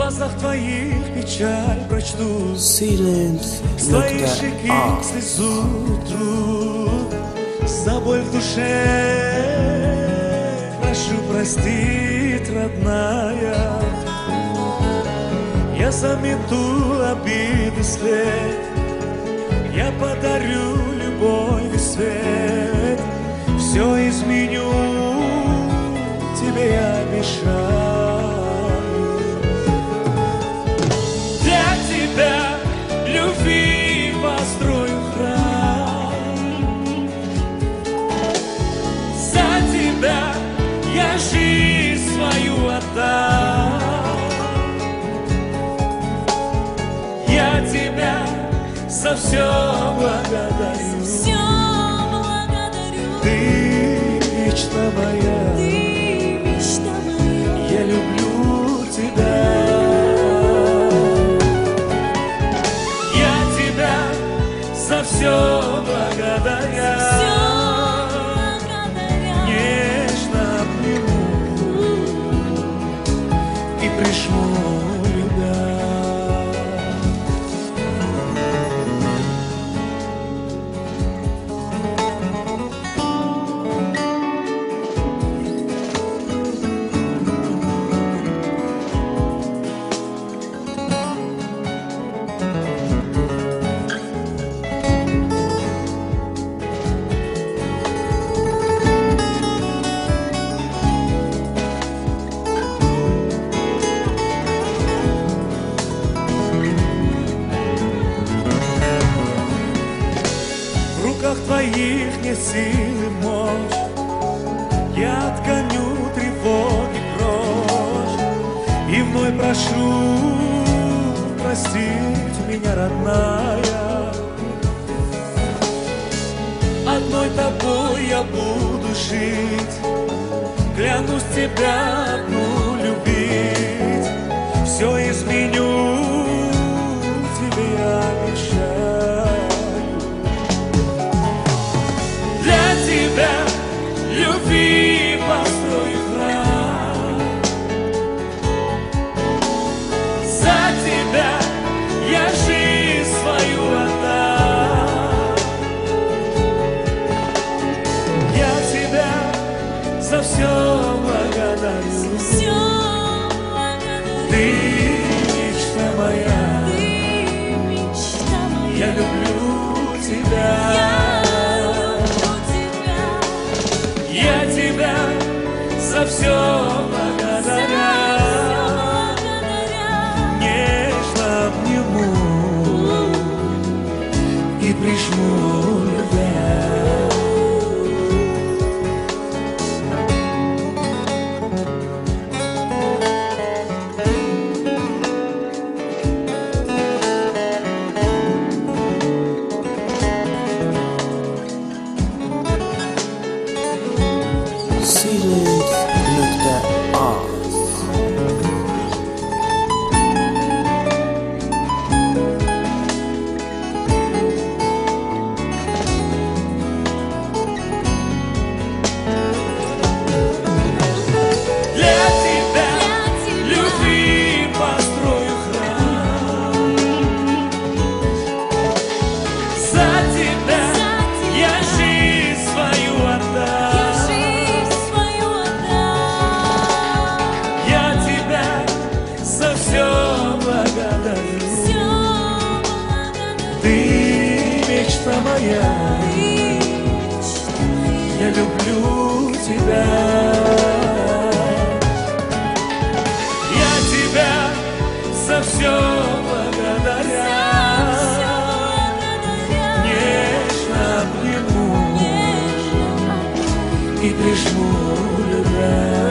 глазах твоих печаль прочту, с твоих щеки слезу тру, за боль в душе прошу простить, родная. Я замету обиды след, я подарю любовь и свет, все изменю, тебе я обещаю. Для тебя любви построю храм, за тебя я жизнь свою отдам. Я тебя за все благодарю. Ты мечта моя, я люблю тебя. Я тебя за все благодаря. Нежно обниму и прижму, любя. В руках твоих нет силы, мощь, я отгоню тревоги прочь и вновь прошу простить меня, родная. Одной тобой я буду жить, клянусь тебя одну любить, все изменю, тебе я обещаю. Для тебя любви построю храм, за тебя я жизнь свою отдам. Я тебя за все благодарю. Ты мечта моя, я люблю тебя. Я тебя за все благодаря. Нежно обниму и прижму, любя. Моя, я люблю тебя. Я тебя за все благодаря. Нежно обниму и прижму, любя.